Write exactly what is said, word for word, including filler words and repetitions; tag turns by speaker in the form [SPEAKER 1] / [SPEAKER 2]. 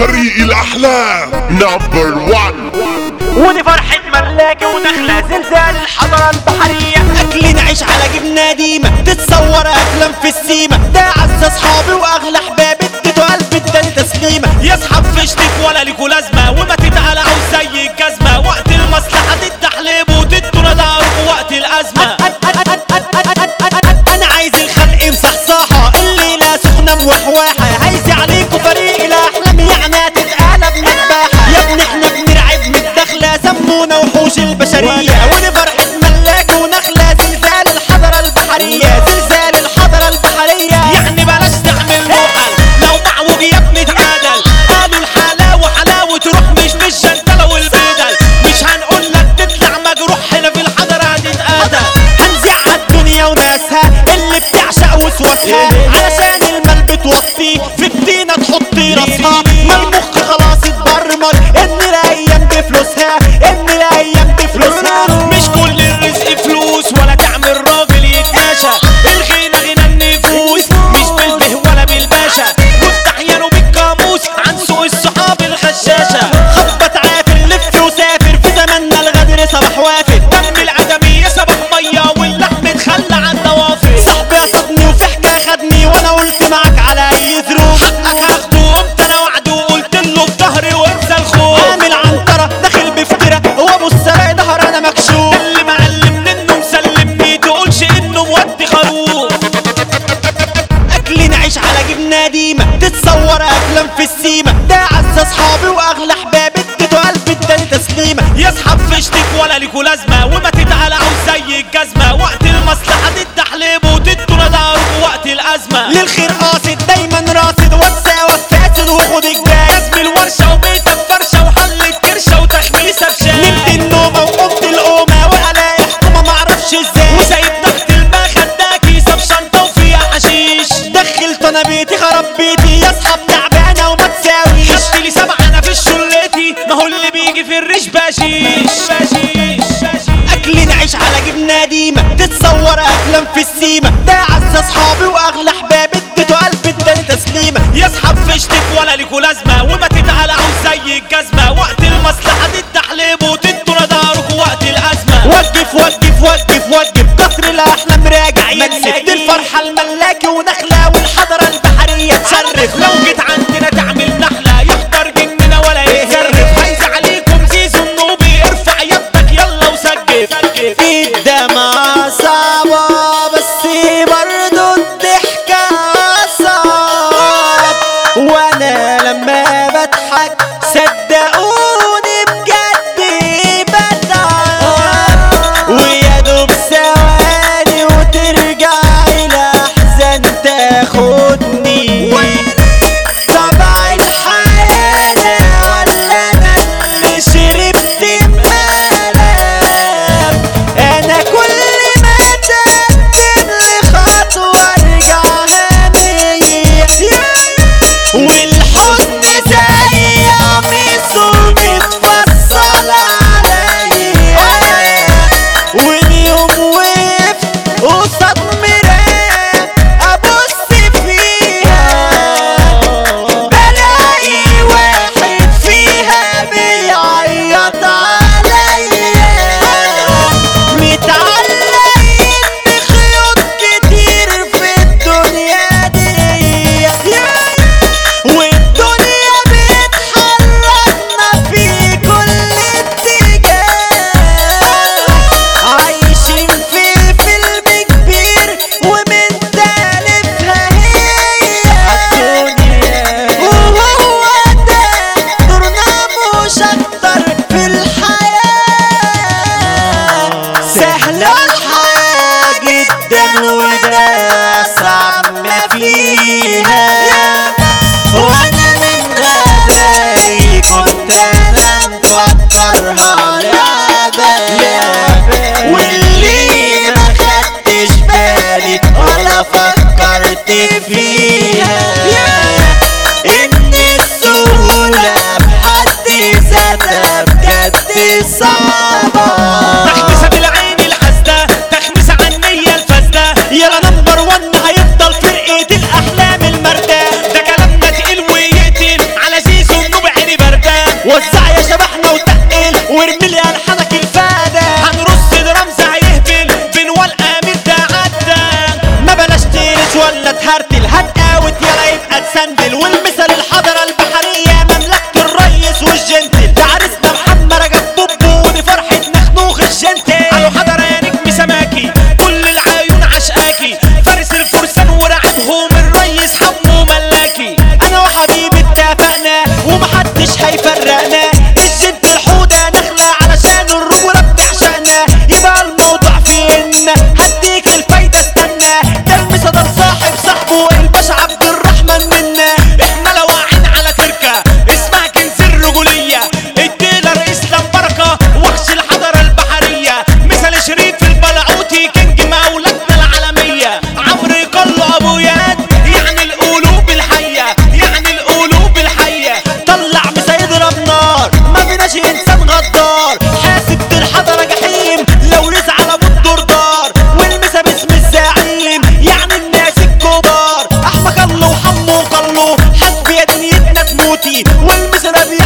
[SPEAKER 1] فريق الأحلام نمبر وان.
[SPEAKER 2] ودي فرحة ملاكي وداخلة زلزال الحضارة البحرية.
[SPEAKER 3] أكل نعيش على جبنة ديمة تتصور أفلام في السيمة. ده أعز أصحابي وأغلى أحبابي اديته قلبي اداني تسليمة.
[SPEAKER 2] يا اصحاب فشتك ولا ليكوا لازمة وما تتعلقوا زي الجزمة. وقت المصلحة تتحلبوا وتدوا نداركوا وقت الأزمة.
[SPEAKER 3] أنا عايز الخلق مصحصحة الليلة سخنة موحواحة. عايز عليكوا فريق الأحلام يعني هتتقلب مذبحة. يا ابني احنا بنرعب من الدخلة سمونا وحوش البشرية. ودي فرحة ملاك ونخلة زلزال الحضارة البحرية. زلزال الحضارة البحرية
[SPEAKER 2] يعني بلاش تعمل روحل لو معوج يا ابني اتعادل. قالوا الحلاوة حلاوة روح مش بالجنتلة والبدل. مش هنقولك تطلع مجروح هنا في الحضارة هتتقاتل.
[SPEAKER 3] هنزع الدنيا وناسها اللي بتعشق وسواسها. علشان المال بتوطي في الدينة تحطي راسها. ما المخ خلاص اتبرمج ان الايام بفلوسها. ان الايام بفلوسها.
[SPEAKER 2] مش كل الرزق فلوس ولا تعمل راجل يتماشى. الغنى غنى النفوس مش بالبه ولا بالباشا. وافتح يانو بالقاموس عن سوق الصحاب الغشاشة.
[SPEAKER 3] خبط عافر لف وسافر في زماننا الغدر صباح وافر.
[SPEAKER 2] دم العدمية صباح مية واللحم اتخلى عن نوافر.
[SPEAKER 3] صاحبي قصدني وفي حكاية خدني وانا قلت معاك على اي ظروف.
[SPEAKER 2] حقك هاخده وقمت انا وعده وقلت له في ظهري وانسى الخوف.
[SPEAKER 3] عامل عنترة داخل بفترة هو ابو السراي ظهر انا مكشوف.
[SPEAKER 2] اللي معلم منه مسلمني تقولش انه مودي خروف.
[SPEAKER 3] اكل نعيش على جبنة ديمة تتصور افلام في السيمة. ده اعز اصحابي واغلى احبابي اديته قلبي اداني تسليمة.
[SPEAKER 2] يا اصحاب فشتك ولا ليكوا لازمة وما تتعلقوا زي الجزمة. وقت المصلحة تتحلبوا وتدوا نداركوا وقت الأزمة.
[SPEAKER 3] للخير قاصد دايما راصد واتساوى فاسد وخد الجاي.
[SPEAKER 2] لازم الورشة وبيتك فرشة وحلة كرشة وتخميسة بشاي.
[SPEAKER 3] نمت النومة وقمت القومة والاقي حكومة معرفش ازاي.
[SPEAKER 2] وسايب تحت المخدة ده كيسة بشنطة وفيها حشيش.
[SPEAKER 3] دخلت انا بيتي خرب بيتي يا اصحاب تعبانة وما تساويش.
[SPEAKER 2] خدت لي سبعة انا في شلتي ما هو اللي بيجي في الريش باشيش.
[SPEAKER 3] اكل نعيش على جبنة ديمة تتصور افلام في السيمة. ده اعز اصحابي واغلى احبابي اديته قلبي اداني تسليمة.
[SPEAKER 2] يا اصحاب فشتك ولا ليكوا لازمة وما تتعلقوا زي الجزمة. وقت المصلحة تتحلبوا وتدوا نداركوا وقت الأزمة.
[SPEAKER 3] وقف وقف وقف وقف قصر الاحلام راجع يكسب. دي الفرحة الملاكي ونخلة والحضرة البحرية تشرف.
[SPEAKER 2] لو جيت عندنا تعمل نحلة يحضر جننا ولا يتزرف. عايز عليكم زيزو النوبي ارفع يدك يلا وسجف.
[SPEAKER 3] في الدمعة صعبة بس برضو الضحكة صعب. وانا لما بضحك صدقوني بجد بتعب. ويا دوب ثواني وترجع الاحزان تاخدني. طبع الحياة ولا انا اللي شربت مقلب. انا كل ما تقدم لخطوة ارجع هنية. والحزن زي قميص دخلتي والمزرب